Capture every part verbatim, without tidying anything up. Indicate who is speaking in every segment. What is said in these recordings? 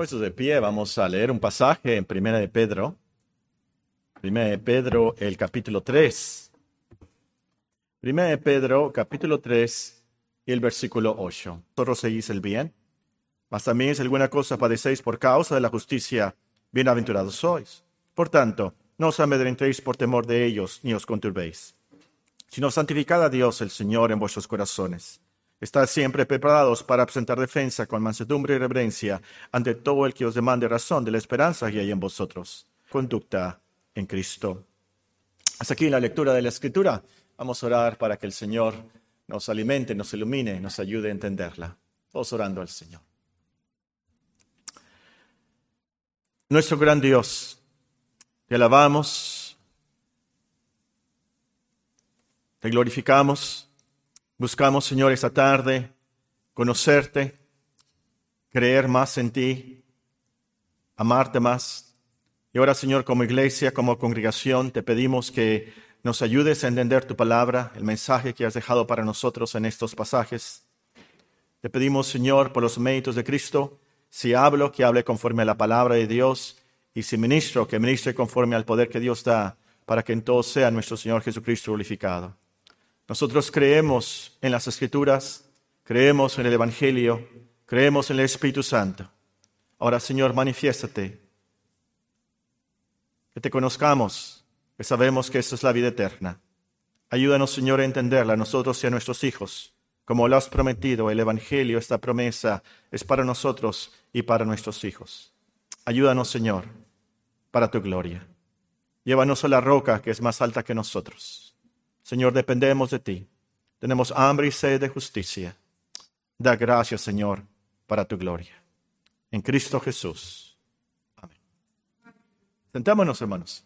Speaker 1: Puestos de pie, vamos a leer un pasaje en Primera de Pedro. Primera de Pedro, el capítulo tres. Primera de Pedro, capítulo tres y el versículo ocho. Vosotros seguís el bien, mas también si alguna cosa padecéis por causa de la justicia, bienaventurados sois. Por tanto, no os amedrentéis por temor de ellos, ni os conturbéis, sino santificad a Dios el Señor en vuestros corazones. Estad siempre preparados para presentar defensa con mansedumbre y reverencia ante todo el que os demande razón de la esperanza que hay en vosotros. Conducta en Cristo. Hasta aquí la lectura de la Escritura. Vamos a orar para que el Señor nos alimente, nos ilumine, nos ayude a entenderla. Todos orando al Señor. Nuestro gran Dios, te alabamos, te glorificamos. Buscamos, Señor, esta tarde conocerte, creer más en ti, amarte más. Y ahora, Señor, como iglesia, como congregación, te pedimos que nos ayudes a entender tu palabra, el mensaje que has dejado para nosotros en estos pasajes. Te pedimos, Señor, por los méritos de Cristo, si hablo, que hable conforme a la palabra de Dios, y si ministro, que ministre conforme al poder que Dios da, para que en todo sea nuestro Señor Jesucristo glorificado. Nosotros creemos en las Escrituras, creemos en el Evangelio, creemos en el Espíritu Santo. Ahora, Señor, manifiéstate, que te conozcamos, que sabemos que esta es la vida eterna. Ayúdanos, Señor, a entenderla a nosotros y a nuestros hijos. Como lo has prometido, el Evangelio, esta promesa, es para nosotros y para nuestros hijos. Ayúdanos, Señor, para tu gloria. Llévanos a la roca que es más alta que nosotros. Señor, dependemos de ti. Tenemos hambre y sed de justicia. Da gracias, Señor, para tu gloria. En Cristo Jesús. Amén. Sentémonos, hermanos.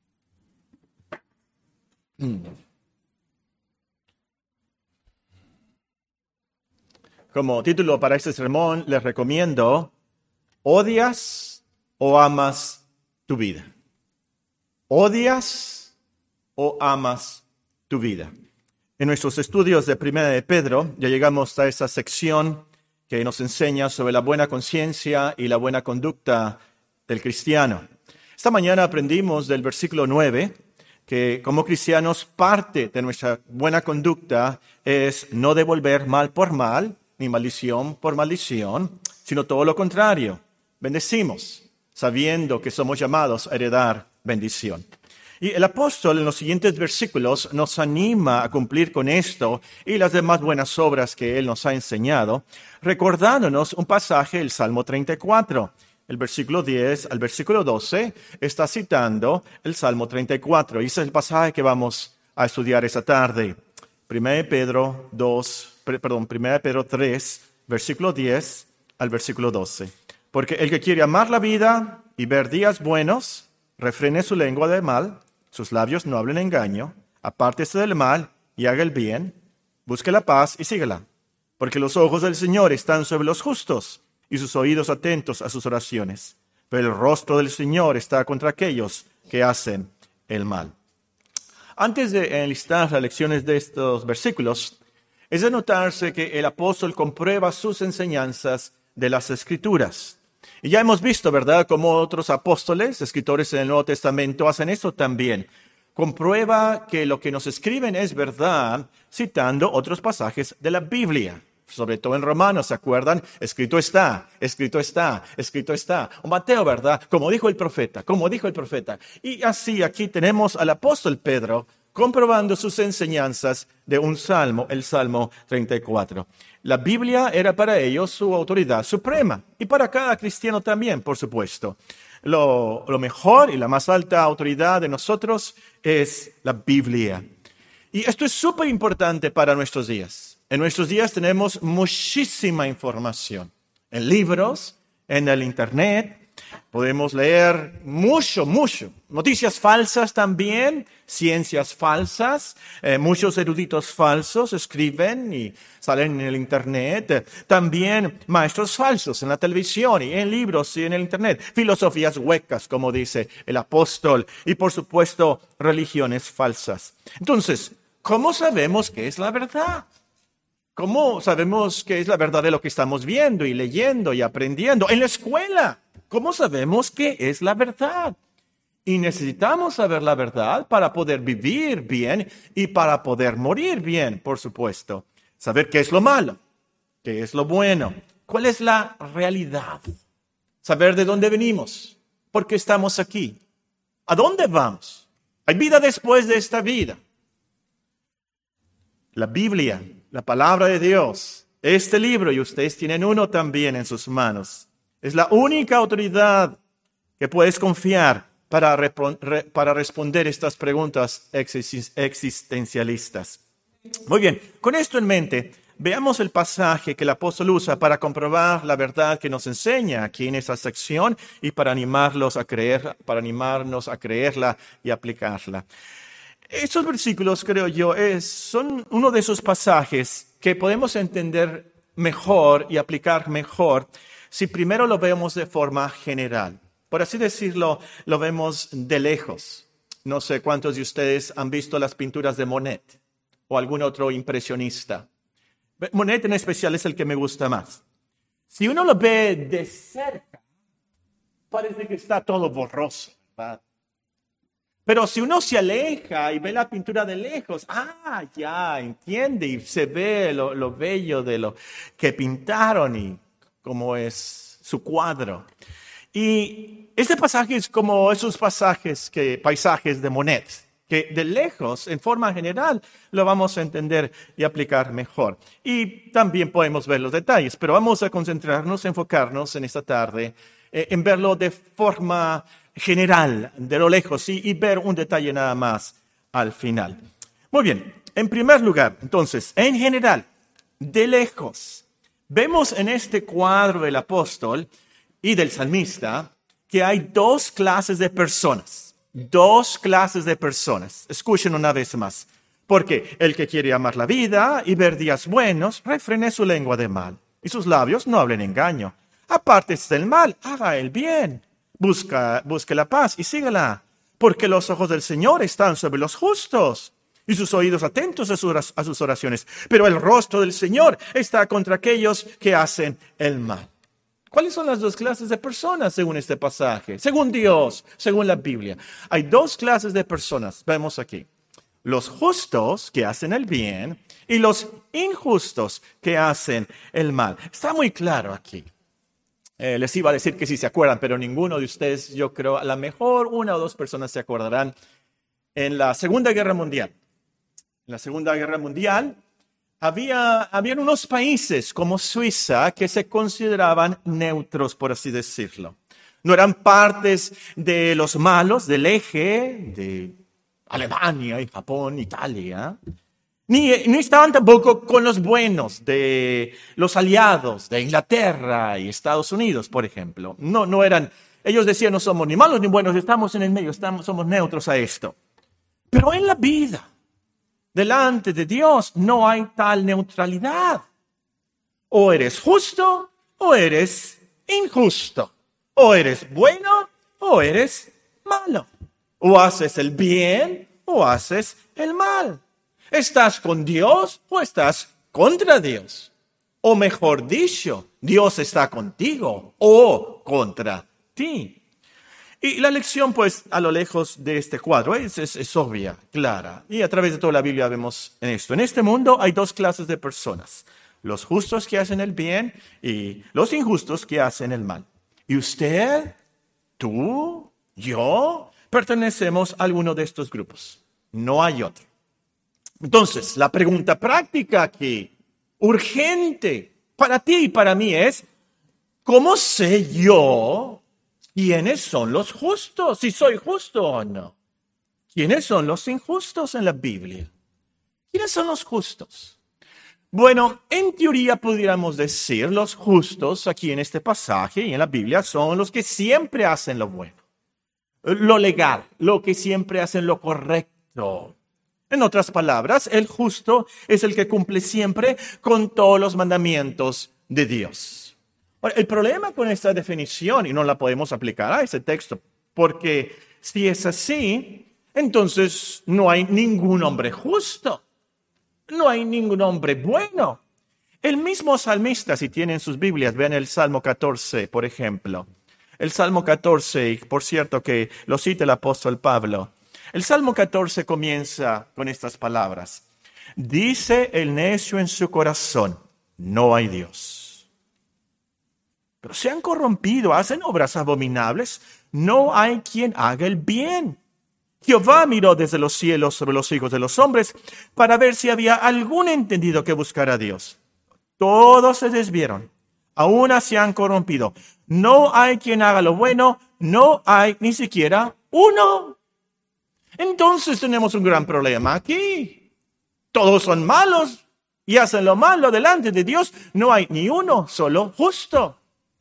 Speaker 1: Como título para este sermón, les recomiendo: ¿odias o amas tu vida? ¿Odias o amas tu vida? En nuestros estudios de Primera de Pedro ya llegamos a esa sección que nos enseña sobre la buena conciencia y la buena conducta del cristiano. Esta mañana aprendimos del versículo nueve que como cristianos parte de nuestra buena conducta es no devolver mal por mal, ni maldición por maldición, sino todo lo contrario. Bendecimos, sabiendo que somos llamados a heredar bendición. Y el apóstol en los siguientes versículos nos anima a cumplir con esto y las demás buenas obras que él nos ha enseñado, recordándonos un pasaje del Salmo treinta y cuatro. El versículo diez al versículo doce está citando el Salmo treinta y cuatro. Y ese es el pasaje que vamos a estudiar esta tarde. Primera de Pedro dos, perdón, Primera de Pedro tres, versículo diez al versículo doce. Porque el que quiere amar la vida y ver días buenos, refrene su lengua de mal, sus labios no hablen engaño, apártese del mal y haga el bien, busque la paz y síguela. Porque los ojos del Señor están sobre los justos y sus oídos atentos a sus oraciones. Pero el rostro del Señor está contra aquellos que hacen el mal. Antes de enlistar las lecciones de estos versículos, es de notarse que el apóstol comprueba sus enseñanzas de las Escrituras. Y ya hemos visto, ¿verdad?, cómo otros apóstoles, escritores en el Nuevo Testamento, hacen eso también. Comprueba que lo que nos escriben es verdad, citando otros pasajes de la Biblia. Sobre todo en Romanos, ¿se acuerdan? Escrito está, escrito está, escrito está. O Mateo, ¿verdad? Como dijo el profeta, como dijo el profeta. Y así aquí tenemos al apóstol Pedro comprobando sus enseñanzas de un salmo, el Salmo treinta y cuatro. La Biblia era para ellos su autoridad suprema, y para cada cristiano también, por supuesto. Lo, lo mejor y la más alta autoridad de nosotros es la Biblia. Y esto es súper importante para nuestros días. En nuestros días tenemos muchísima información, en libros, en el Internet. Podemos leer mucho, mucho. Noticias falsas también, ciencias falsas. Eh, muchos eruditos falsos escriben y salen en el Internet. Eh, también maestros falsos en la televisión y en libros y en el Internet. Filosofías huecas, como dice el apóstol. Y por supuesto, religiones falsas. Entonces, ¿cómo sabemos qué es la verdad? ¿Cómo sabemos qué es la verdad de lo que estamos viendo y leyendo y aprendiendo? En la escuela, ¿cómo sabemos qué es la verdad? Y necesitamos saber la verdad para poder vivir bien y para poder morir bien, por supuesto. Saber qué es lo malo, qué es lo bueno, cuál es la realidad. Saber de dónde venimos, por qué estamos aquí, a dónde vamos. Hay vida después de esta vida. La Biblia, la palabra de Dios, este libro, y ustedes tienen uno también en sus manos, es la única autoridad que puedes confiar para, re, para responder estas preguntas existencialistas. Muy bien, con esto en mente, veamos el pasaje que el apóstol usa para comprobar la verdad que nos enseña aquí en esta sección y para animarlos a creer, para animarnos a creerla y aplicarla. Estos versículos, creo yo, es, son uno de esos pasajes que podemos entender mejor y aplicar mejor si primero lo vemos de forma general. Por así decirlo, lo vemos de lejos. No sé cuántos de ustedes han visto las pinturas de Monet o algún otro impresionista. Monet en especial es el que me gusta más. Si uno lo ve de cerca, parece que está todo borroso, ¿verdad? Pero si uno se aleja y ve la pintura de lejos, ah, ya, entiende y se ve lo, lo bello de lo que pintaron y cómo es su cuadro. Y este pasaje es como esos pasajes, que, paisajes de Monet, que de lejos, en forma general, lo vamos a entender y aplicar mejor. Y también podemos ver los detalles, pero vamos a concentrarnos, enfocarnos en esta tarde, eh, en verlo de forma general, de lo lejos, y, y ver un detalle nada más al final. Muy bien, en primer lugar, entonces, en general, de lejos, vemos en este cuadro del apóstol y del salmista que hay dos clases de personas. Dos clases de personas. Escuchen una vez más. Porque el que quiere amar la vida y ver días buenos, refrene su lengua de mal, y sus labios no hablen engaño. Apártese del mal, haga el bien. Busca, busque la paz y sígala. Porque los ojos del Señor están sobre los justos, y sus oídos atentos a sus, a sus oraciones. Pero el rostro del Señor está contra aquellos que hacen el mal. ¿Cuáles son las dos clases de personas según este pasaje? Según Dios, según la Biblia. Hay dos clases de personas, vemos aquí. Los justos que hacen el bien y los injustos que hacen el mal. Está muy claro aquí. Eh, les iba a decir que si se acuerdan, pero ninguno de ustedes, yo creo, a lo mejor una o dos personas se acordarán. En la Segunda Guerra Mundial. En la Segunda Guerra Mundial, Había, habían unos países como Suiza que se consideraban neutros, por así decirlo. No eran partes de los malos, del eje, de Alemania y Japón, Italia. Ni, ni estaban tampoco con los buenos, de los aliados, de Inglaterra y Estados Unidos, por ejemplo. No, no eran, ellos decían no somos ni malos ni buenos, estamos en el medio, estamos, somos neutros a esto. Pero en la vida, delante de Dios no hay tal neutralidad. O eres justo o eres injusto. O eres bueno o eres malo. O haces el bien o haces el mal. ¿Estás con Dios o estás contra Dios? O mejor dicho, Dios está contigo o contra ti. Y la lección, pues, a lo lejos de este cuadro es, es, es obvia, clara. Y a través de toda la Biblia vemos en esto. En este mundo hay dos clases de personas. Los justos que hacen el bien y los injustos que hacen el mal. Y usted, tú, yo, pertenecemos a alguno de estos grupos. No hay otro. Entonces, la pregunta práctica aquí, urgente, para ti y para mí es, ¿cómo sé yo quiénes son los justos? Si soy justo o no. ¿Quiénes son los injustos en la Biblia? ¿Quiénes son los justos? Bueno, en teoría pudiéramos decir los justos aquí en este pasaje y en la Biblia son los que siempre hacen lo bueno, lo legal, lo que siempre hacen lo correcto. En otras palabras, el justo es el que cumple siempre con todos los mandamientos de Dios. Ahora, el problema con esta definición, y no la podemos aplicar a ese texto, porque si es así, entonces no hay ningún hombre justo, no hay ningún hombre bueno. El mismo salmista, si tienen sus Biblias, vean el Salmo catorce, por ejemplo. El Salmo catorce, y por cierto que lo cita el apóstol Pablo. El Salmo catorce comienza con estas palabras. Dice el necio en su corazón, no hay Dios. Pero se han corrompido, hacen obras abominables, no hay quien haga el bien. Jehová miró desde los cielos sobre los hijos de los hombres para ver si había algún entendido que buscara a Dios. Todos se desvieron, aún se han corrompido. No hay quien haga lo bueno, no hay ni siquiera uno. Entonces tenemos un gran problema aquí. Todos son malos y hacen lo malo delante de Dios. No hay ni uno solo justo.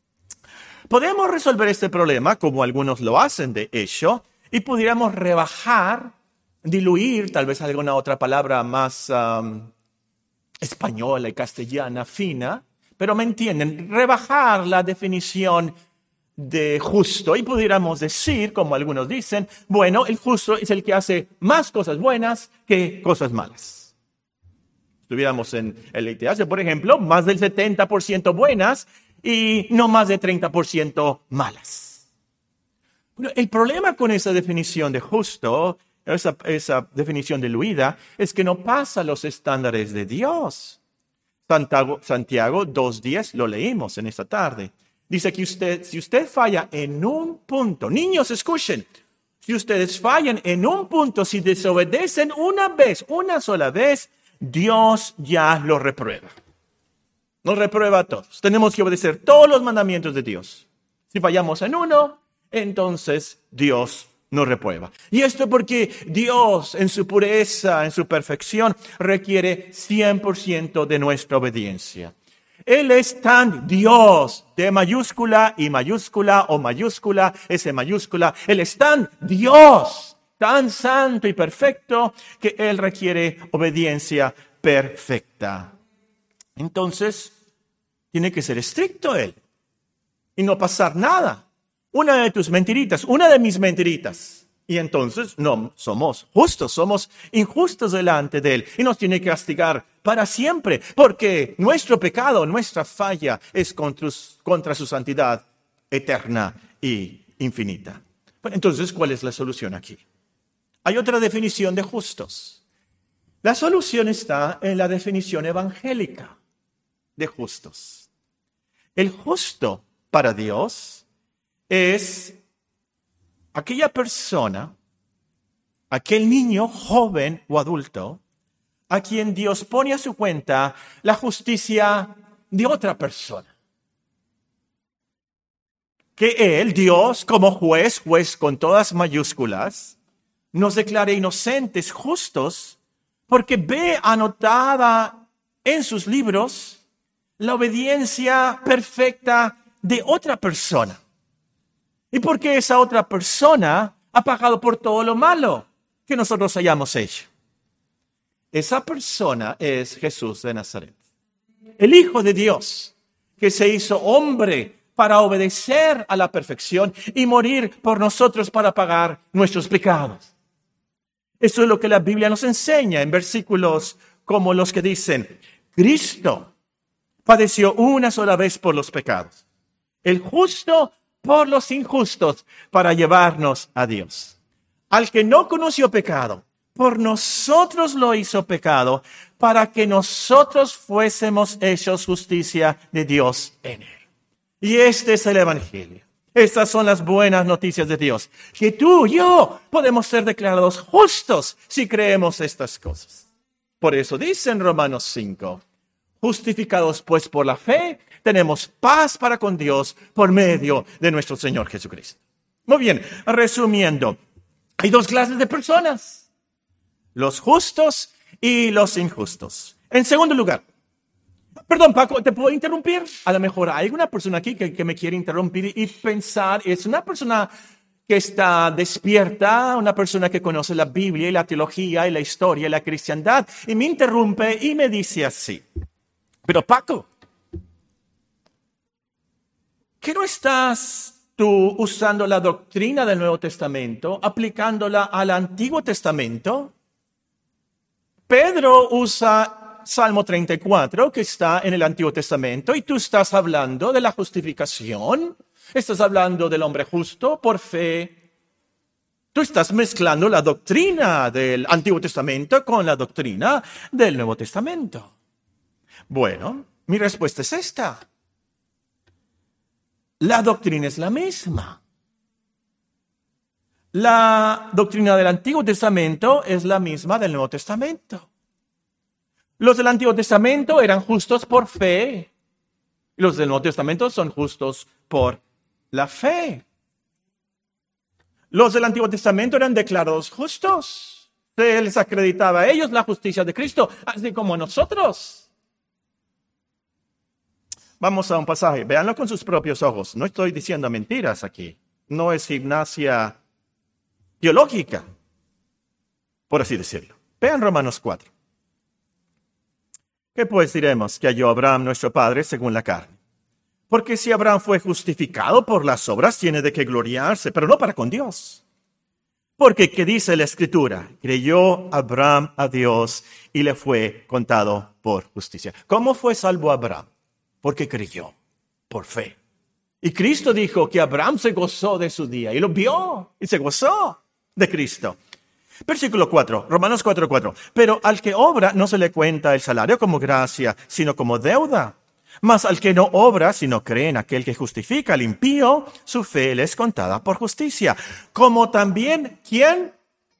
Speaker 1: Podemos resolver este problema, como algunos lo hacen de hecho, y pudiéramos rebajar, diluir, tal vez alguna otra palabra más um, española y castellana, fina, pero me entienden, rebajar la definición de justo y pudiéramos decir, como algunos dicen, bueno, el justo es el que hace más cosas buenas que cosas malas. Estuviéramos en el I T H, por ejemplo, más del setenta por ciento buenas y no más de treinta por ciento malas. Bueno, el problema con esa definición de justo, esa, esa definición diluida, es que no pasa los estándares de Dios. Santiago, Santiago dos diez, lo leímos en esta tarde. Dice que usted, si usted falla en un punto, niños escuchen, si ustedes fallan en un punto, si desobedecen una vez, una sola vez, Dios ya lo reprueba. Nos reprueba a todos. Tenemos que obedecer todos los mandamientos de Dios. Si fallamos en uno, entonces Dios nos reprueba. Y esto porque Dios en su pureza, en su perfección, requiere cien por ciento de nuestra obediencia. Él es tan Dios, de mayúscula y mayúscula o mayúscula, S mayúscula. Él es tan Dios, tan santo y perfecto, que Él requiere obediencia perfecta. Entonces, tiene que ser estricto Él y no pasar nada. Una de tus mentiritas, una de mis mentiritas. Y entonces no somos justos, somos injustos delante de Él. Y nos tiene que castigar para siempre, porque nuestro pecado, nuestra falla es contra, contra su santidad eterna y infinita. Bueno, entonces, ¿cuál es la solución aquí? Hay otra definición de justos. La solución está en la definición evangélica de justos. El justo para Dios es aquella persona, aquel niño, joven o adulto, a quien Dios pone a su cuenta la justicia de otra persona. Que Él, Dios, como juez, juez con todas mayúsculas, nos declare inocentes, justos, porque ve anotada en sus libros la obediencia perfecta de otra persona. Y porque esa otra persona ha pagado por todo lo malo que nosotros hayamos hecho. Esa persona es Jesús de Nazaret, el Hijo de Dios, que se hizo hombre para obedecer a la perfección y morir por nosotros para pagar nuestros pecados. Eso es lo que la Biblia nos enseña en versículos como los que dicen, Cristo padeció una sola vez por los pecados, el justo por los injustos, para llevarnos a Dios. Al que no conoció pecado, por nosotros lo hizo pecado, para que nosotros fuésemos hechos justicia de Dios en él. Y este es el Evangelio. Estas son las buenas noticias de Dios, que tú y yo podemos ser declarados justos si creemos estas cosas. Por eso dice en Romanos cinco, justificados pues por la fe, tenemos paz para con Dios por medio de nuestro Señor Jesucristo. Muy bien, resumiendo, hay dos clases de personas, los justos y los injustos. En segundo lugar, perdón Paco, ¿te puedo interrumpir? A lo mejor hay una persona aquí que, que me quiere interrumpir y pensar, es una persona que está despierta, una persona que conoce la Biblia y la teología y la historia y la cristiandad, y me interrumpe y me dice así, pero Paco, ¿qué no estás tú usando la doctrina del Nuevo Testamento, aplicándola al Antiguo Testamento? Pedro usa está Salmo treinta y cuatro, que está en el Antiguo Testamento, y tú estás hablando de la justificación, estás hablando del hombre justo por fe. Tú estás mezclando la doctrina del Antiguo Testamento con la doctrina del Nuevo Testamento. Bueno, mi respuesta es esta. La doctrina es la misma. La doctrina del Antiguo Testamento es la misma del Nuevo Testamento. Los del Antiguo Testamento eran justos por fe. Y los del Nuevo Testamento son justos por la fe. Los del Antiguo Testamento eran declarados justos. Se les acreditaba a ellos la justicia de Cristo, así como a nosotros. Vamos a un pasaje. Véanlo con sus propios ojos. No estoy diciendo mentiras aquí. No es gimnasia teológica, por así decirlo. Vean Romanos cuatro. ¿Qué pues diremos que halló Abraham nuestro padre según la carne? Porque si Abraham fue justificado por las obras, tiene de qué gloriarse, pero no para con Dios. Porque, ¿qué dice la Escritura? Creyó Abraham a Dios y le fue contado por justicia. ¿Cómo fue salvo Abraham? Porque creyó, por fe. Y Cristo dijo que Abraham se gozó de su día y lo vio y se gozó de Cristo. Versículo cuatro, Romanos cuatro, cuatro. Pero al que obra no se le cuenta el salario como gracia, sino como deuda. Mas al que no obra, sino cree en aquel que justifica al impío, su fe le es contada por justicia. Como también, ¿quién?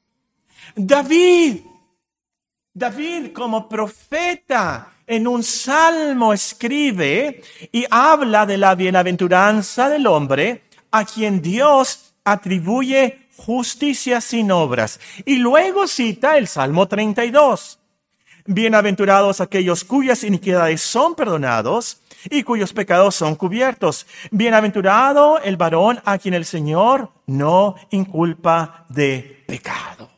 Speaker 1: David. David como profeta en un salmo escribe y habla de la bienaventuranza del hombre a quien Dios atribuye justicia sin obras. Y luego cita el Salmo treinta y dos. Bienaventurados aquellos cuyas iniquidades son perdonados y cuyos pecados son cubiertos. Bienaventurado el varón a quien el Señor no inculpa de pecado.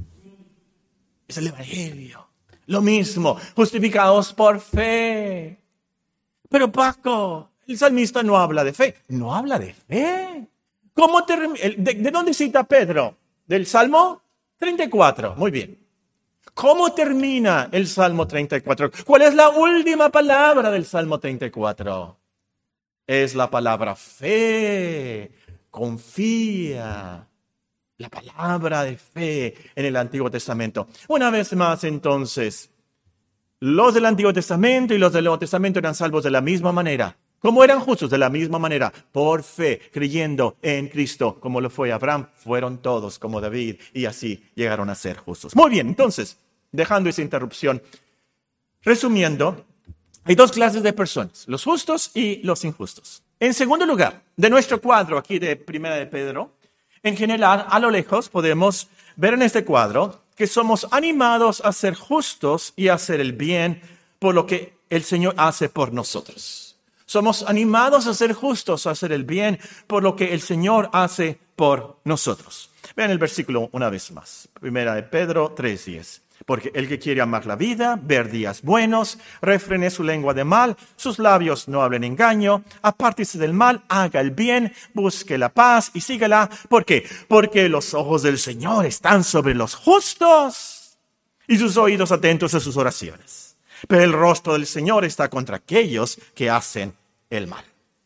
Speaker 1: Es el Evangelio. Lo mismo, justificados por fe. Pero Paco, el salmista no habla de fe. No habla de fe. ¿Cómo term- de, ¿De dónde cita Pedro? ¿Del Salmo treinta y cuatro? Muy bien. ¿Cómo termina el Salmo treinta y cuatro? ¿Cuál es la última palabra del Salmo treinta y cuatro? Es la palabra fe. Confía. La palabra de fe en el Antiguo Testamento. Una vez más, entonces, los del Antiguo Testamento y los del Nuevo Testamento eran salvos de la misma manera. ¿Cómo eran justos? De la misma manera, por fe, creyendo en Cristo, como lo fue Abraham, fueron todos como David, y así llegaron a ser justos. Muy bien, entonces, dejando esa interrupción, resumiendo, hay dos clases de personas, los justos y los injustos. En segundo lugar, de nuestro cuadro aquí de Primera de Pedro, en general, a lo lejos podemos ver en este cuadro que somos animados a ser justos y a hacer el bien por lo que el Señor hace por nosotros. Somos animados a ser justos, a hacer el bien por lo que el Señor hace por nosotros. Vean el versículo una vez más. Primera de Pedro tres diez. Porque el que quiere amar la vida, ver días buenos, refrene su lengua de mal, sus labios no hablen engaño, apártese del mal, haga el bien, busque la paz y sígala. ¿Por qué? Porque los ojos del Señor están sobre los justos y sus oídos atentos a sus oraciones. Pero el rostro del Señor está contra aquellos que hacen el mal.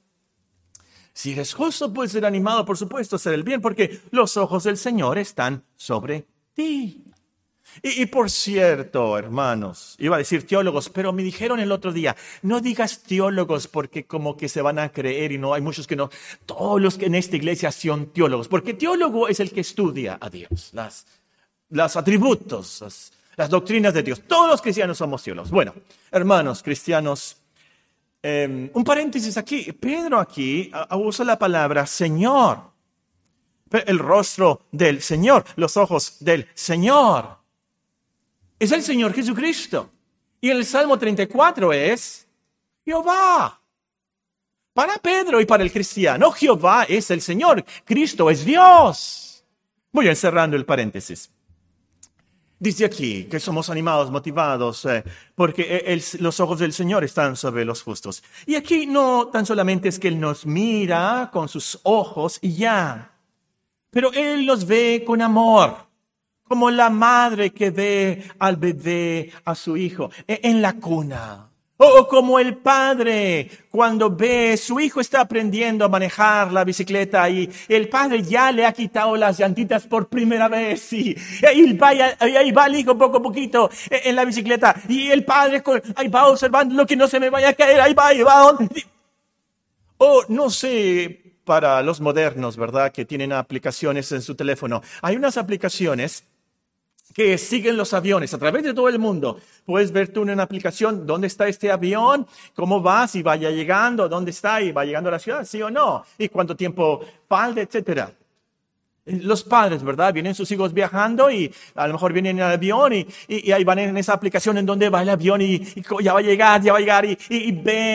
Speaker 1: Si eres justo, puedes ser animado, por supuesto, a hacer el bien, porque los ojos del Señor están sobre ti. Y, y por cierto, hermanos, iba a decir teólogos, pero me dijeron el otro día, no digas teólogos porque como que se van a creer y no, hay muchos que no, todos los que en esta iglesia son teólogos, porque teólogo es el que estudia a Dios, las, las atributos, las, las doctrinas de Dios. Todos los cristianos somos teólogos. Bueno, hermanos cristianos, eh, un paréntesis aquí, Pedro aquí uh, usa la palabra Señor, el rostro del Señor, los ojos del Señor. Es el Señor Jesucristo. Y el Salmo treinta y cuatro es Jehová. Para Pedro y para el cristiano, Jehová es el Señor. Cristo es Dios. Voy a ir cerrando el paréntesis. Dice aquí que somos animados, motivados, eh, porque el, los ojos del Señor están sobre los justos. Y aquí no tan solamente es que Él nos mira con sus ojos y ya, pero Él nos ve con amor. como la madre que ve al bebé, a su hijo, en la cuna. O como el padre cuando ve su hijo está aprendiendo a manejar la bicicleta y el padre ya le ha quitado las llantitas por primera vez y ahí va, ahí va el hijo poco a poquito en la bicicleta y el padre ahí va observando lo que no se me vaya a caer, ahí va, ahí va. O no sé, para los modernos, ¿verdad? Que tienen aplicaciones en su teléfono. Hay unas aplicaciones que siguen los aviones a través de todo el mundo. Puedes ver tú en una aplicación dónde está este avión, cómo va, si vaya llegando, dónde está y va llegando a la ciudad, sí o no, y cuánto tiempo falta, etcétera. Los padres, ¿verdad? Vienen sus hijos viajando y a lo mejor vienen en el avión y, y, y ahí van en esa aplicación en donde va el avión y, y ya va a llegar, ya va a llegar y, y, y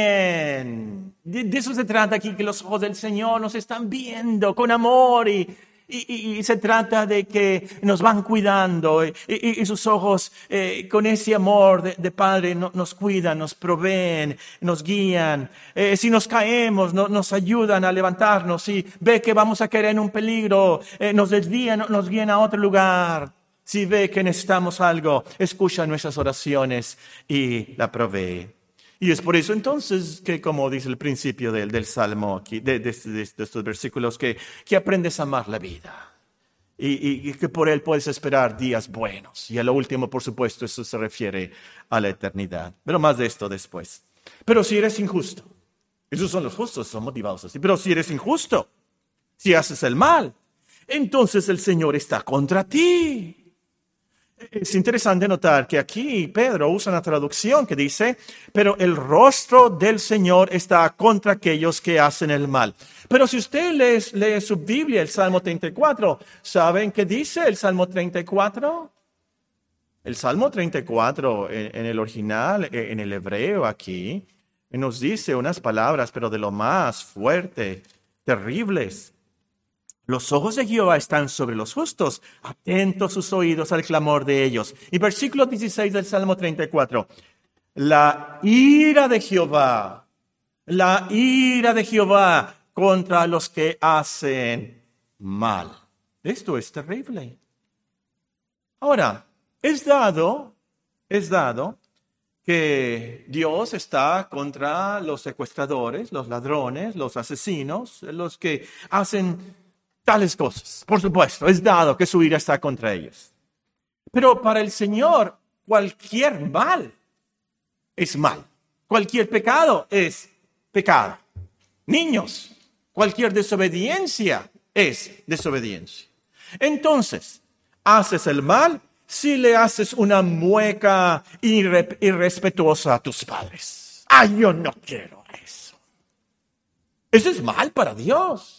Speaker 1: ven. De, de eso se trata aquí, que los ojos del Señor nos están viendo con amor y Y, y, y se trata de que nos van cuidando y, y, y sus ojos eh, con ese amor de, de Padre no, nos cuidan, nos proveen, nos guían. Eh, si nos caemos, no, nos ayudan a levantarnos. Si ve que vamos a caer en un peligro, eh, nos desvían, nos guían a otro lugar. Si ve que necesitamos algo, escucha nuestras oraciones y la provee. Y es por eso entonces que, como dice el principio del, del Salmo aquí, de, de, de, de estos versículos, que, que aprendes a amar la vida y, y, y que por él puedes esperar días buenos. Y a lo último, por supuesto, eso se refiere a la eternidad. Pero más de esto después. Pero si eres injusto, esos son los justos, son motivados así. Pero si eres injusto, si haces el mal, entonces el Señor está contra ti. Es interesante notar que aquí Pedro usa una traducción que dice, pero el rostro del Señor está contra aquellos que hacen el mal. Pero si usted lee, lee su Biblia, el Salmo treinta y cuatro, ¿saben qué dice el Salmo treinta y cuatro? El Salmo treinta y cuatro en, en el original, en el hebreo aquí, nos dice unas palabras, pero de lo más fuerte, terribles. Los ojos de Jehová están sobre los justos, atentos sus oídos al clamor de ellos. Y versículo dieciséis del Salmo treinta y cuatro. La ira de Jehová, la ira de Jehová contra los que hacen mal. Esto es terrible. Ahora, es dado, es dado que Dios está contra los secuestradores, los ladrones, los asesinos, los que hacen tales cosas. Por supuesto, es dado que su ira está contra ellos. Pero para el Señor, cualquier mal es mal. Cualquier pecado es pecado. Niños, cualquier desobediencia es desobediencia. Entonces, haces el mal si le haces una mueca irre- irrespetuosa a tus padres. ¡Ay, yo no quiero eso! Eso es mal para Dios.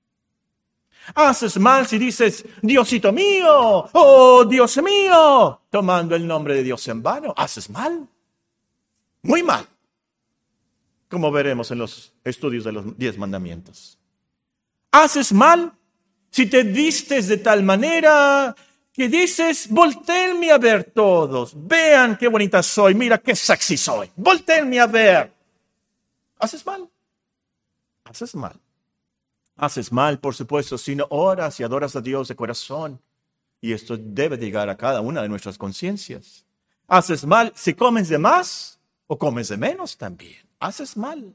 Speaker 1: Haces mal si dices, Diosito mío, oh Dios mío, tomando el nombre de Dios en vano. Haces mal, muy mal, como veremos en los estudios de los diez mandamientos. Haces mal si te vistes de tal manera que dices, voltéenme a ver todos, vean qué bonita soy, mira qué sexy soy, voltéenme a ver. Haces mal, haces mal. Haces mal, por supuesto, si no oras y adoras a Dios de corazón. Y esto debe llegar a cada una de nuestras conciencias. Haces mal si comes de más o comes de menos también. Haces mal.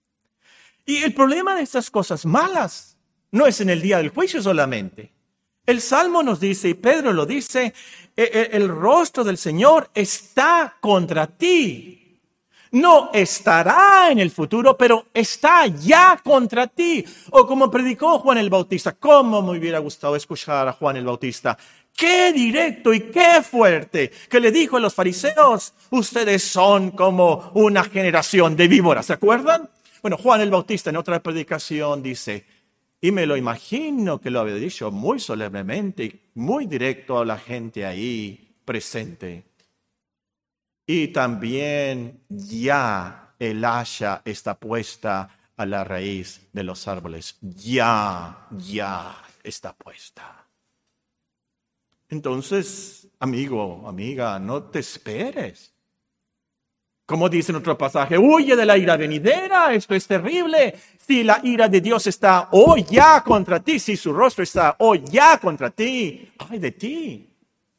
Speaker 1: Y el problema de estas cosas malas no es en el día del juicio solamente. El Salmo nos dice, y Pedro lo dice, el, el rostro del Señor está contra ti. No estará en el futuro, pero está ya contra ti. O como predicó Juan el Bautista, cómo me hubiera gustado escuchar a Juan el Bautista. Qué directo y qué fuerte que le dijo a los fariseos, ustedes son como una generación de víboras, ¿se acuerdan? Bueno, Juan el Bautista en otra predicación dice, y me lo imagino que lo había dicho muy solemnemente y muy directo a la gente ahí presente. Y también ya el hacha está puesta a la raíz de los árboles. Ya, ya está puesta. Entonces, amigo, amiga, no te esperes. Como dice en otro pasaje, huye de la ira venidera, esto es terrible. Si la ira de Dios está hoy ya contra ti, si su rostro está hoy ya contra ti, ay de ti.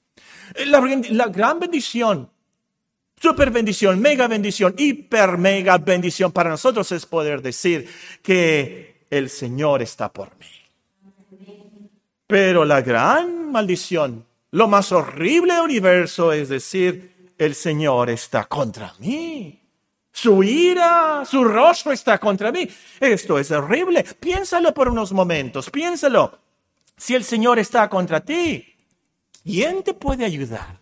Speaker 1: La, la gran bendición, super bendición, mega bendición, hiper mega bendición para nosotros es poder decir que el Señor está por mí. Pero la gran maldición, lo más horrible del universo es decir, el Señor está contra mí. Su ira, su rostro está contra mí. Esto es horrible. Piénsalo por unos momentos, piénsalo. Si el Señor está contra ti, ¿quién te puede ayudar?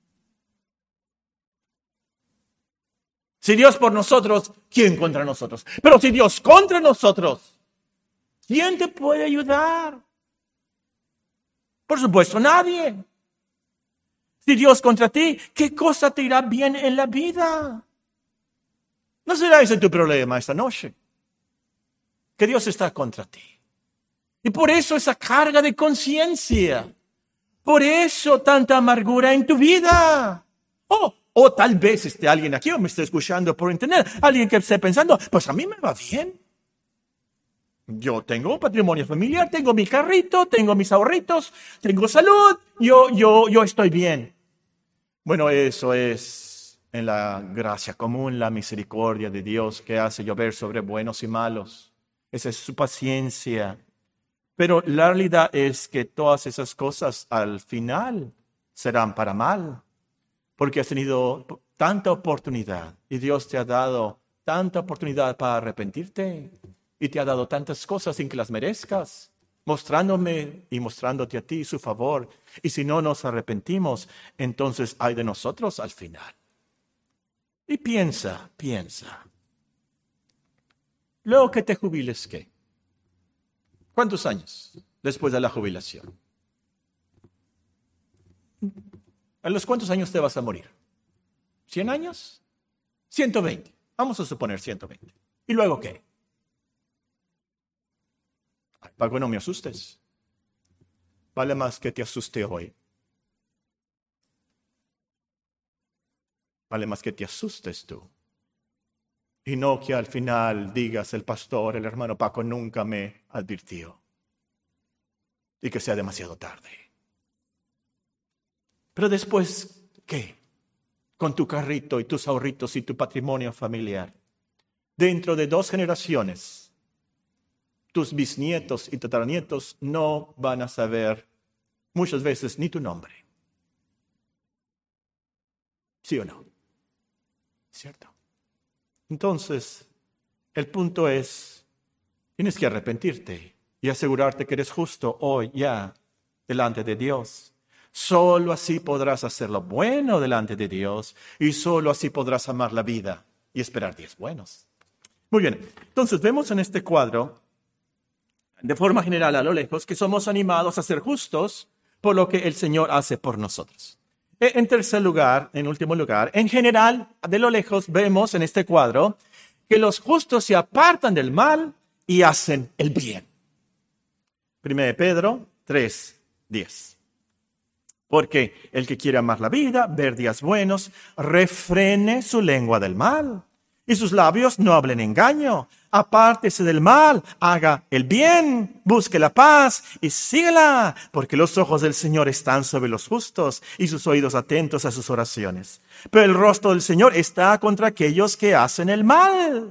Speaker 1: Si Dios por nosotros, ¿quién contra nosotros? Pero si Dios contra nosotros, ¿quién te puede ayudar? Por supuesto, nadie. Si Dios contra ti, ¿qué cosa te irá bien en la vida? ¿No será ese tu problema esta noche? Que Dios está contra ti. Y por eso esa carga de conciencia. Por eso tanta amargura en tu vida. Oh, o tal vez esté alguien aquí o me esté escuchando por internet. Alguien que esté pensando, pues a mí me va bien. Yo tengo un patrimonio familiar, tengo mi carrito, tengo mis ahorritos, tengo salud, yo, yo, yo estoy bien. Bueno, eso es en la gracia común, la misericordia de Dios que hace llover sobre buenos y malos. Esa es su paciencia. Pero la realidad es que todas esas cosas al final serán para mal. Porque has tenido tanta oportunidad y Dios te ha dado tanta oportunidad para arrepentirte. Y te ha dado tantas cosas sin que las merezcas, mostrándome y mostrándote a ti su favor. Y si no nos arrepentimos, entonces hay de nosotros al final. Y piensa, piensa. Luego que te jubiles, ¿qué? ¿Cuántos años después de la jubilación? ¿A los cuántos años te vas a morir? ¿Cien años? ciento veinte. Vamos a suponer ciento veinte. ¿Y luego qué? Ay, Paco, no me asustes. Vale más que te asuste hoy. Vale más que te asustes tú. Y no que al final digas el pastor, el hermano Paco nunca me advirtió. Y que sea demasiado tarde. Pero después, ¿qué? Con tu carrito y tus ahorritos y tu patrimonio familiar. Dentro de dos generaciones, tus bisnietos y tataranietos no van a saber muchas veces ni tu nombre. ¿Sí o no? ¿Cierto? Entonces, el punto es, tienes que arrepentirte y asegurarte que eres justo hoy ya delante de Dios. Solo así podrás hacer lo bueno delante de Dios y solo así podrás amar la vida y esperar días buenos. Muy bien, entonces vemos en este cuadro, de forma general a lo lejos, que somos animados a ser justos por lo que el Señor hace por nosotros. En tercer lugar, en último lugar, en general, de lo lejos vemos en este cuadro que los justos se apartan del mal y hacen el bien. Primera de Pedro tres, diez. Porque el que quiere amar la vida, ver días buenos, refrene su lengua del mal y sus labios no hablen engaño. Apártese del mal, haga el bien, busque la paz y síguela, porque los ojos del Señor están sobre los justos y sus oídos atentos a sus oraciones. Pero el rostro del Señor está contra aquellos que hacen el mal.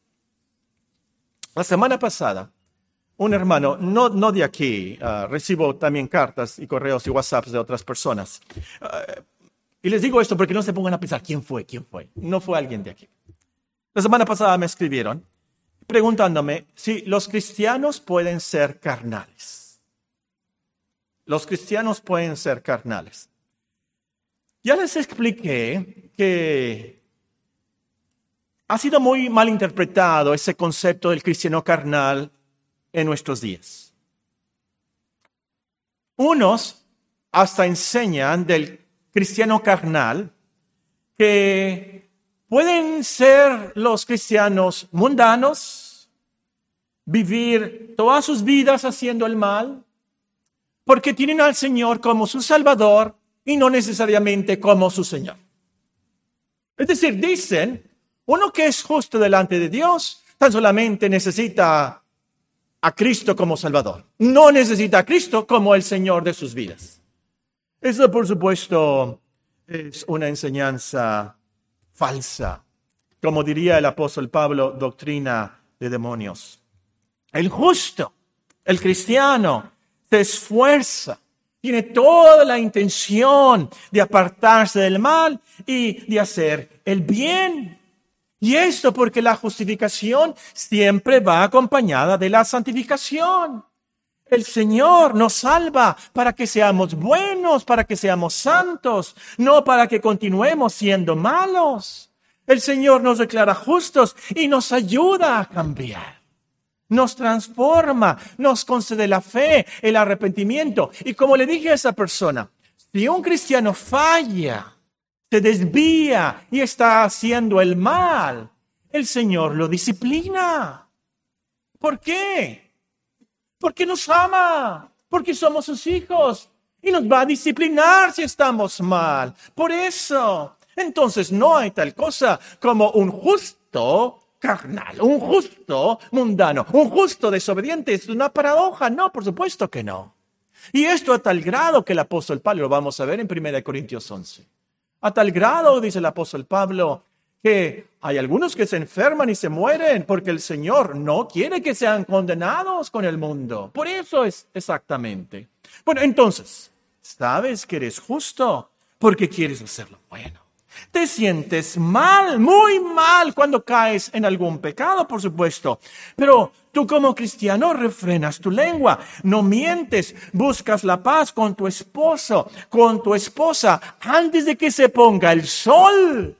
Speaker 1: La semana pasada, un hermano, no, no de aquí, uh, recibo también cartas y correos y WhatsApps de otras personas. Uh, y les digo esto porque no se pongan a pensar, ¿quién fue? ¿Quién fue? No fue alguien de aquí. La semana pasada me escribieron preguntándome si los cristianos pueden ser carnales. Los cristianos pueden ser carnales. Ya les expliqué que ha sido muy mal interpretado ese concepto del cristiano carnal en nuestros días. Unos hasta enseñan del cristiano carnal que pueden ser los cristianos mundanos, vivir todas sus vidas haciendo el mal, porque tienen al Señor como su Salvador y no necesariamente como su Señor. Es decir, dicen, uno que es justo delante de Dios, tan solamente necesita a Cristo como Salvador. No necesita a Cristo como el Señor de sus vidas. Eso, por supuesto, es una enseñanza falsa. Como diría el apóstol Pablo, doctrina de demonios. El justo, el cristiano, se esfuerza, tiene toda la intención de apartarse del mal y de hacer el bien. Y esto porque la justificación siempre va acompañada de la santificación. El Señor nos salva para que seamos buenos, para que seamos santos, no para que continuemos siendo malos. El Señor nos declara justos y nos ayuda a cambiar. Nos transforma, nos concede la fe, el arrepentimiento. Y como le dije a esa persona, si un cristiano falla, se desvía y está haciendo el mal, el Señor lo disciplina. ¿Por qué? Porque nos ama, porque somos sus hijos y nos va a disciplinar si estamos mal. Por eso, entonces no hay tal cosa como un justo carnal, un justo mundano, un justo desobediente. Es una paradoja. No, por supuesto que no. Y esto a tal grado que el apóstol Pablo, lo vamos a ver en primera Corintios once. A tal grado, dice el apóstol Pablo, que hay algunos que se enferman y se mueren porque el Señor no quiere que sean condenados con el mundo. Por eso es exactamente. Bueno, entonces, sabes que eres justo porque quieres hacer lo bueno. Te sientes mal, muy mal cuando caes en algún pecado, por supuesto. Pero tú como cristiano refrenas tu lengua, no mientes, buscas la paz con tu esposo, con tu esposa, antes de que se ponga el sol.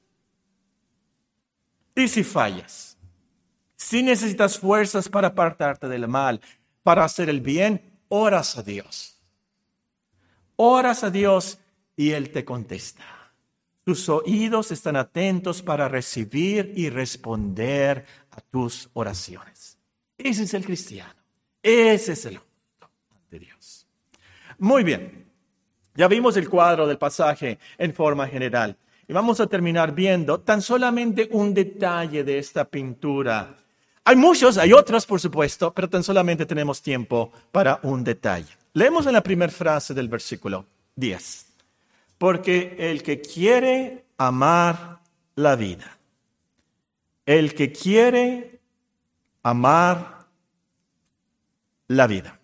Speaker 1: Y si fallas, si necesitas fuerzas para apartarte del mal, para hacer el bien, oras a Dios. Oras a Dios y Él te contesta. Tus oídos están atentos para recibir y responder a tus oraciones. Ese es el cristiano. Ese es el justo ante Dios. Muy bien. Ya vimos el cuadro del pasaje en forma general. Y vamos a terminar viendo tan solamente un detalle de esta pintura. Hay muchos, hay otros, por supuesto, pero tan solamente tenemos tiempo para un detalle. Leemos en la primera frase del versículo diez. Porque el que quiere amar la vida, el que quiere amar la vida.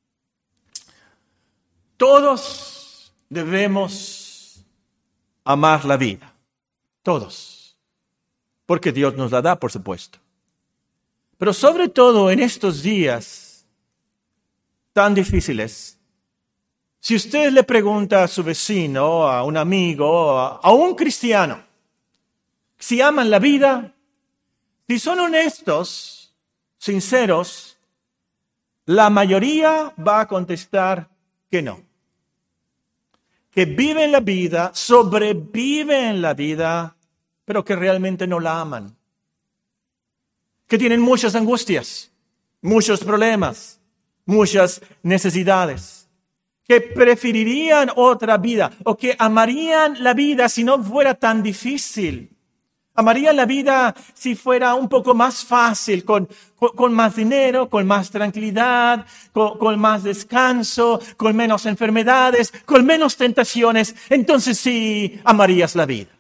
Speaker 1: Todos debemos amar la vida, todos, porque Dios nos la da, por supuesto. Pero sobre todo en estos días tan difíciles, si usted le pregunta a su vecino, a un amigo, a un cristiano, si aman la vida, si son honestos, sinceros, la mayoría va a contestar que no. Que viven la vida, sobreviven la vida, pero que realmente no la aman. Que tienen muchas angustias, muchos problemas, muchas necesidades. Que preferirían otra vida o que amarían la vida si no fuera tan difícil. Amarían la vida si fuera un poco más fácil, con, con, con más dinero, con más tranquilidad, con, con más descanso, con menos enfermedades, con menos tentaciones. Entonces sí, amarías la vida.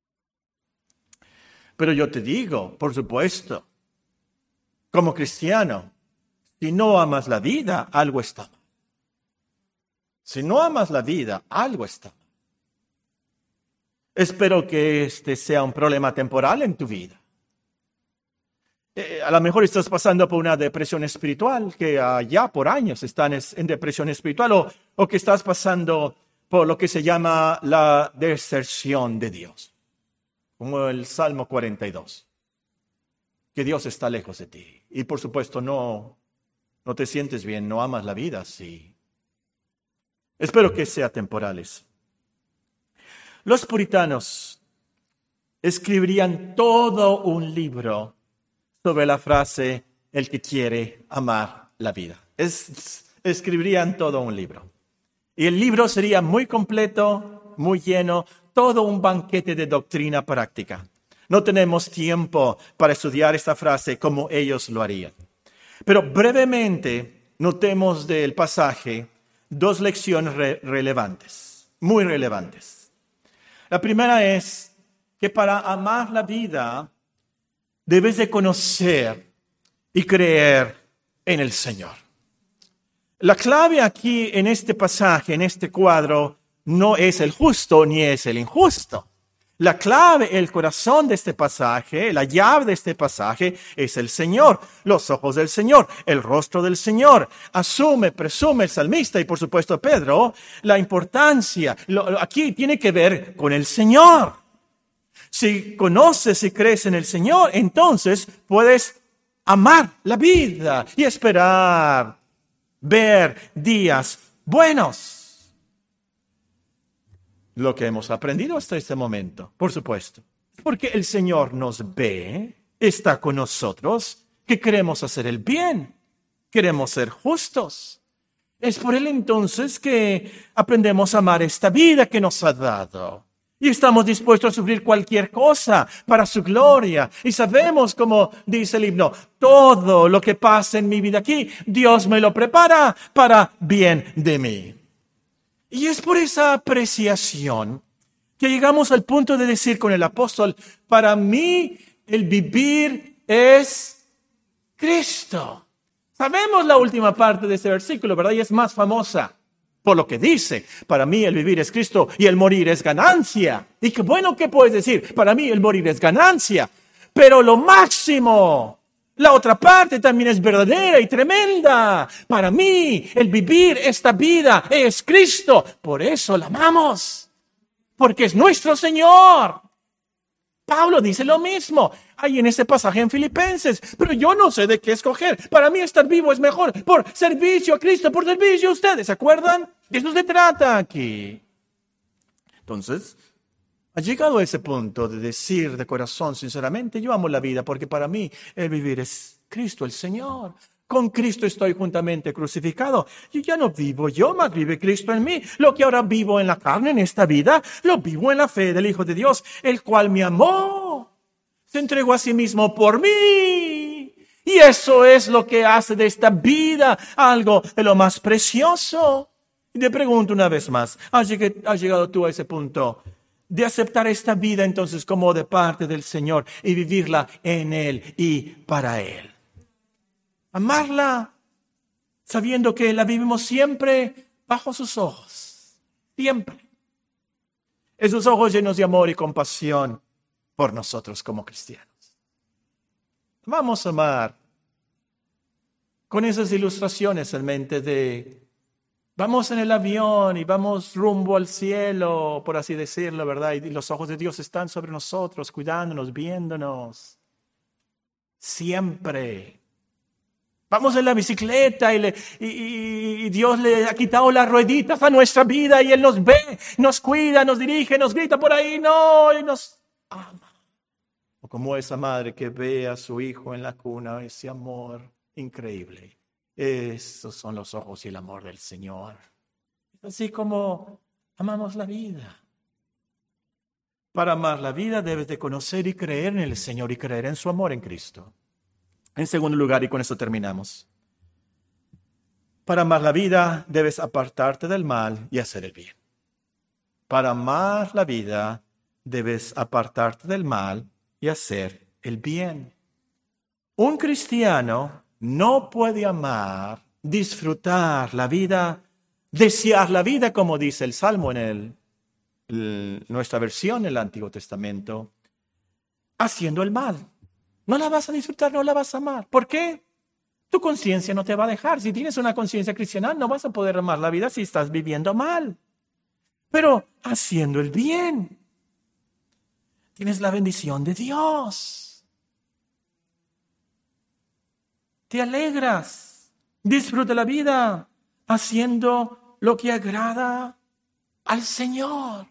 Speaker 1: Pero yo te digo, por supuesto, como cristiano, si no amas la vida, algo está mal. Si no amas la vida, algo está mal. Espero que este sea un problema temporal en tu vida. Eh, a lo mejor estás pasando por una depresión espiritual, que uh, ya por años están en depresión espiritual, o, o que estás pasando por lo que se llama la deserción de Dios, como el Salmo cuarenta y dos, que Dios está lejos de ti. Y por supuesto no, no te sientes bien, no amas la vida, sí. Espero que sea temporal eso. Los puritanos escribirían todo un libro sobre la frase, el que quiere amar la vida. Es, escribirían todo un libro. Y el libro sería muy completo, muy lleno, todo un banquete de doctrina práctica. No tenemos tiempo para estudiar esta frase como ellos lo harían. Pero brevemente notemos del pasaje dos lecciones re- relevantes. muy relevantes. La primera es que para amar la vida debes de conocer y creer en el Señor. La clave aquí en este pasaje, en este cuadro, no es el justo ni es el injusto. La clave, el corazón de este pasaje, la llave de este pasaje es el Señor, los ojos del Señor, el rostro del Señor. Asume, presume el salmista y por supuesto Pedro, la importancia. Lo, lo, aquí tiene que ver con el Señor. Si conoces y crees en el Señor, entonces puedes amar la vida y esperar ver días buenos. Lo que hemos aprendido hasta este momento, por supuesto, porque el Señor nos ve, está con nosotros, que queremos hacer el bien, queremos ser justos. Es por Él entonces que aprendemos a amar esta vida que nos ha dado. Y estamos dispuestos a sufrir cualquier cosa para su gloria. Y sabemos, como dice el himno, todo lo que pasa en mi vida aquí, Dios me lo prepara para bien de mí. Y es por esa apreciación que llegamos al punto de decir con el apóstol, para mí el vivir es Cristo. Sabemos la última parte de ese versículo, ¿verdad? Y es más famosa por lo que dice, para mí el vivir es Cristo y el morir es ganancia. Y qué bueno, ¿qué puedes decir? Para mí el morir es ganancia, pero lo máximo, la otra parte también es verdadera y tremenda. Para mí, el vivir esta vida es Cristo. Por eso la amamos. Porque es nuestro Señor. Pablo dice lo mismo. Ahí en ese pasaje en Filipenses. Pero yo no sé de qué escoger. Para mí estar vivo es mejor. Por servicio a Cristo, por servicio a ustedes. ¿Se acuerdan? De eso se trata aquí. Entonces, ha llegado a ese punto de decir de corazón, sinceramente, yo amo la vida porque para mí el vivir es Cristo, el Señor. Con Cristo estoy juntamente crucificado. Y ya no vivo yo, mas vive Cristo en mí. Lo que ahora vivo en la carne, en esta vida, lo vivo en la fe del Hijo de Dios, el cual me amó. Se entregó a sí mismo por mí. Y eso es lo que hace de esta vida algo de lo más precioso. Y te pregunto una vez más, ¿has llegado tú a ese punto de aceptar esta vida entonces como de parte del Señor y vivirla en Él y para Él? Amarla sabiendo que la vivimos siempre bajo sus ojos, siempre. Esos ojos llenos de amor y compasión por nosotros como cristianos. Vamos a amar con esas ilustraciones en mente de vamos en el avión y vamos rumbo al cielo, por así decirlo, ¿verdad? Y los ojos de Dios están sobre nosotros, cuidándonos, viéndonos. Siempre. Vamos en la bicicleta y, le, y, y Dios le ha quitado las rueditas a nuestra vida y Él nos ve, nos cuida, nos dirige, nos grita por ahí, no, y nos ama. O como esa madre que ve a su hijo en la cuna, ese amor increíble. Esos son los ojos y el amor del Señor. Así como amamos la vida. Para amar la vida debes de conocer y creer en el Señor y creer en su amor en Cristo. En segundo lugar, y con eso terminamos. Para amar la vida debes apartarte del mal y hacer el bien. Para amar la vida debes apartarte del mal y hacer el bien. Un cristiano no puede amar, disfrutar la vida, desear la vida, como dice el Salmo en el, el, nuestra versión en el Antiguo Testamento, haciendo el mal. No la vas a disfrutar, no la vas a amar. ¿Por qué? Tu conciencia no te va a dejar. Si tienes una conciencia cristiana, no vas a poder amar la vida si estás viviendo mal. Pero haciendo el bien, tienes la bendición de Dios. Te alegras, disfruta la vida haciendo lo que agrada al Señor.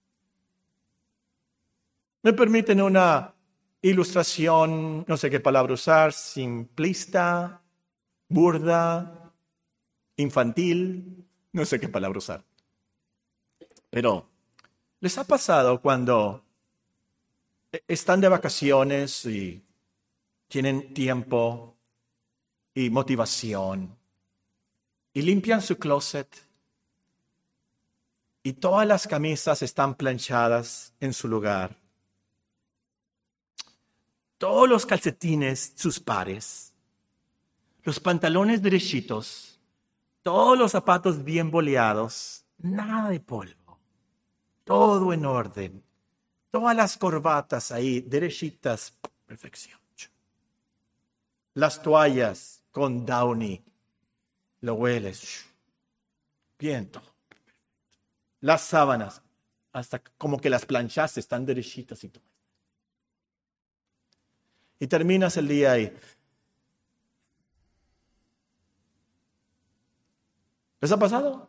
Speaker 1: ¿Me permiten una ilustración, no sé qué palabra usar, simplista, burda, infantil, no sé qué palabra usar? Pero, ¿les ha pasado cuando están de vacaciones y tienen tiempo y motivación y limpian su closet y todas las camisas están planchadas en su lugar. Todos los calcetines, sus pares, los pantalones derechitos, todos los zapatos bien boleados, nada de polvo, todo en orden, todas las corbatas ahí derechitas, perfección. Las toallas con Downy, lo hueles, bien todo. Las sábanas, hasta como que las planchaste, están derechitas y todo. Y terminas el día ahí. ¿Les ha pasado?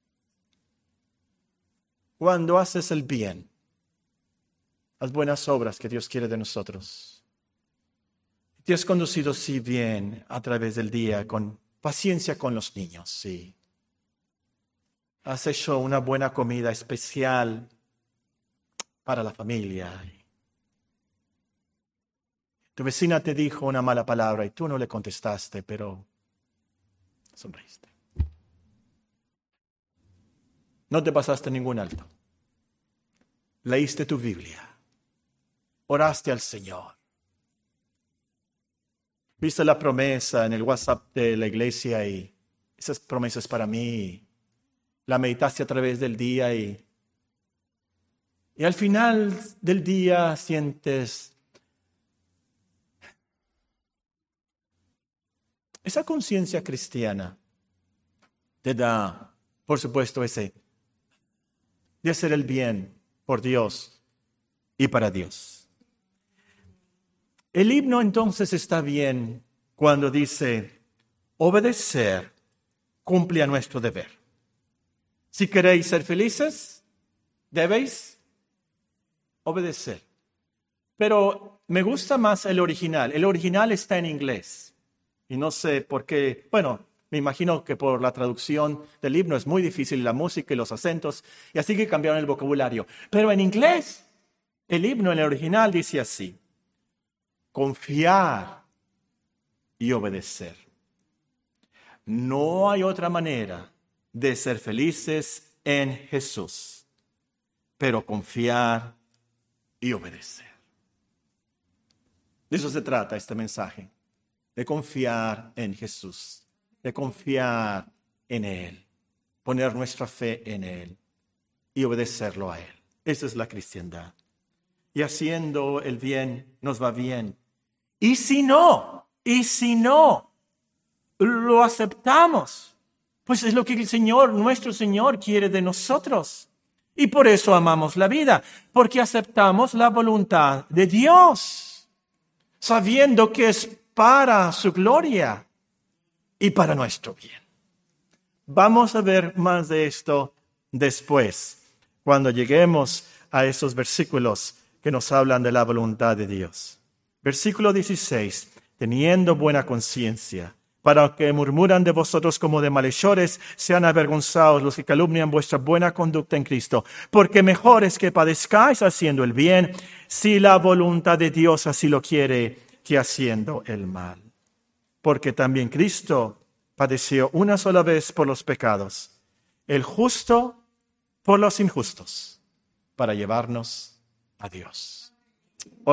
Speaker 1: Cuando haces el bien, las buenas obras que Dios quiere de nosotros, te has conducido sí bien a través del día, con paciencia con los niños, sí. Has hecho una buena comida especial para la familia. Tu vecina te dijo una mala palabra y tú no le contestaste, pero sonreíste. No te pasaste ningún alto. Leíste tu Biblia. Oraste al Señor. Viste la promesa en el WhatsApp de la iglesia y esas promesas para mí. La meditaste a través del día y, y al final del día sientes esa conciencia cristiana. Te da, por supuesto, ese de hacer el bien por Dios y para Dios. El himno entonces está bien cuando dice, obedecer cumple a nuestro deber. Si queréis ser felices, debéis obedecer. Pero me gusta más el original. El original está en inglés. Y no sé por qué, bueno, me imagino que por la traducción del himno es muy difícil la música y los acentos, y así que cambiaron el vocabulario. Pero en inglés, el himno en el original dice así, confiar y obedecer. No hay otra manera de ser felices en Jesús, pero confiar y obedecer. De eso se trata este mensaje, de confiar en Jesús, de confiar en Él, poner nuestra fe en Él y obedecerlo a Él. Esa es la cristiandad. Y haciendo el bien nos va bien. Y si no, y si no, lo aceptamos, pues es lo que el Señor, nuestro Señor, quiere de nosotros. Y por eso amamos la vida, porque aceptamos la voluntad de Dios, sabiendo que es para su gloria y para nuestro bien. Vamos a ver más de esto después, cuando lleguemos a esos versículos que nos hablan de la voluntad de Dios. Versículo dieciséis, teniendo buena conciencia, para que murmuran de vosotros como de malhechores, sean avergonzados los que calumnian vuestra buena conducta en Cristo. Porque mejor es que padezcáis haciendo el bien, si la voluntad de Dios así lo quiere, que haciendo el mal. Porque también Cristo padeció una sola vez por los pecados, el justo por los injustos, para llevarnos a Dios.